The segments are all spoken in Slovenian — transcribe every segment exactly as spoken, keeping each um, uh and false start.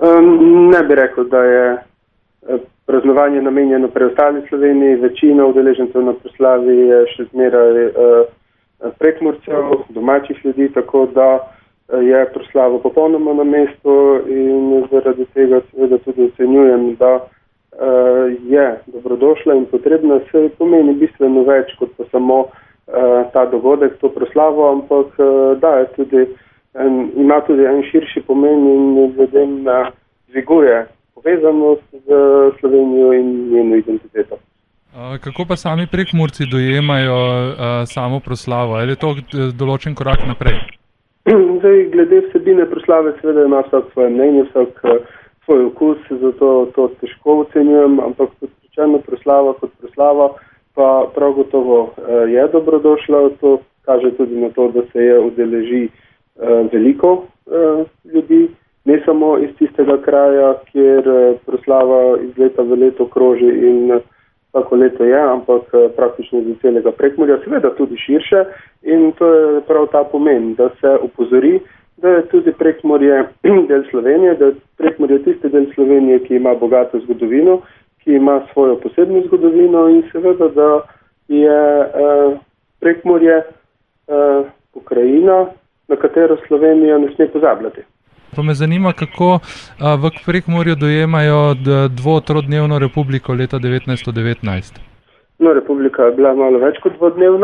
Um, ne bi rekel, da je praznovanje namenjeno preostali Sloveniji. Večina udeležencev na proslavi je še zmeraj uh, Prekmurcev, domačih ljudi, tako da je proslava popolnoma na mestu in zaradi tega seveda tudi ocenjujem, da uh, je dobrodošla in potrebna. Se pomeni bistveno več kot pa samo uh, ta dogodek, to proslavo, ampak uh, da je tudi en, ima tudi en širši pomen in ljudem uh, dviguje povezanost z Slovenijo in njeno identiteto. Kako pa sami Prekmurci dojemajo uh, samo proslavo? Ali je to določen korak naprej? Zdaj, glede vsebine proslave seveda ima vsak svoje mnenje, vsak uh, svoj okus, zato to težko ocenjujem, ampak kot rečeno proslava kot proslava pa prav gotovo uh, je dobrodošla. To kaže tudi na to, da se je udeleži uh, veliko uh, ljudi, ne samo iz tistega kraja, kjer uh, proslava iz leta v leto kroži in uh, vsako leto je, ampak praktično iz celega Prekmurja, seveda tudi širše in to je prav ta pomen, da se upozori, da je tudi Prekmurje del Slovenije, da je Prekmurje tisti del Slovenije, ki ima bogato zgodovino, ki ima svojo posebno zgodovino in seveda, da je eh, Prekmurje eh, pokrajina, na katero Slovenija ne sme pozabljati. Pa me zanima, kako a, v Prekmurju dojemajo dvo-trodnevno republiko leta devetnajststo devetnajst. No, republika je bila malo več kot dvodnevna,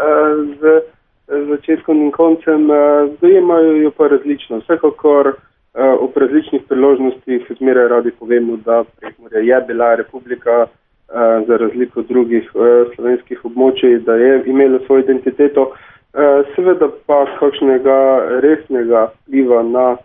z začetkom in koncem dojemajo jo pa različno. Vsekakor ob različnih priložnostih zmeraj radi povemo, da Prekmurje je bila republika za razliko drugih slovenskih območij, da je imela svojo identiteto, seveda pa kakšnega resnega vpliva na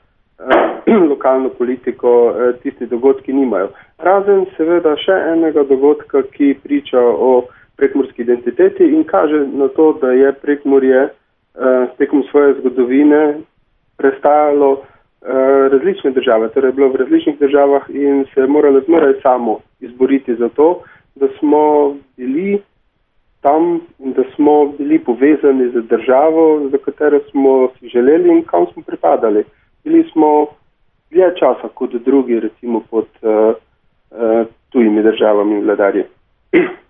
lokalno politiko tisti dogodki nimajo. Razen seveda še enega dogodka, ki priča o prekmurski identiteti in kaže na to, da je Prekmurje tekom svoje zgodovine prestajalo različne države, torej je bilo v različnih državah in se je moralo zmeraj samo izboriti za to, da smo bili tam in da smo bili povezani z državo, za katero smo si želeli in kam smo pripadali. Bili smo dlje časa kot drugi, recimo pod uh, uh, tujimi državami in vladarji.